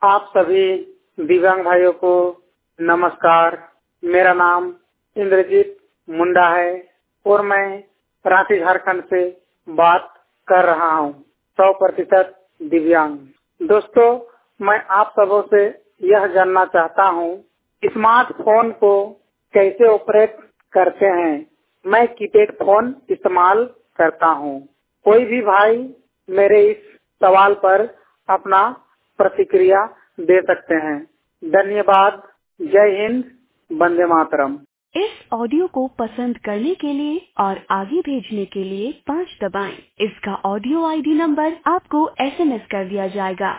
आप सभी दिव्यांग भाइयों को नमस्कार। मेरा नाम इंद्रजीत मुंडा है और मैं रांची झारखंड से बात कर रहा हूँ। 100% दिव्यांग। दोस्तों, मैं आप सबों से यह जानना चाहता हूँ, स्मार्टफोन को कैसे ऑपरेट करते हैं। मैं कीपैड फोन इस्तेमाल करता हूँ। कोई भी भाई मेरे इस सवाल पर अपना प्रतिक्रिया दे सकते हैं। धन्यवाद। जय हिंद, वंदे मातरम। इस ऑडियो को पसंद करने के लिए और आगे भेजने के लिए 5 दबाएं। इसका ऑडियो आईडी नंबर आपको SMS कर दिया जाएगा।